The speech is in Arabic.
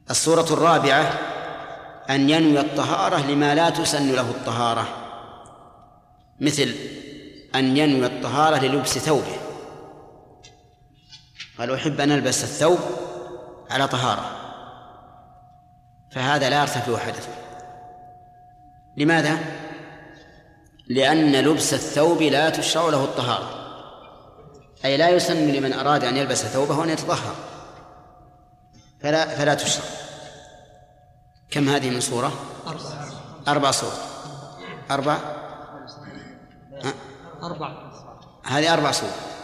الصورة الرابعة أن ينوي الطهارة لما لا تسن له الطهارة، مثل أن ينوي الطهارة للبس ثوبه، قال أحب أن ألبس الثوب على طهارة، فهذا لا يرتفع حدثه. لماذا؟ لأن لبس الثوب لا تشرع له الطهارة، أي لا يسن لمن أراد أن يلبس ثوبه أن يتطهر، فلا تشرع. كم هذه من صورة؟ 4 صور. 4 هذه 4 صور.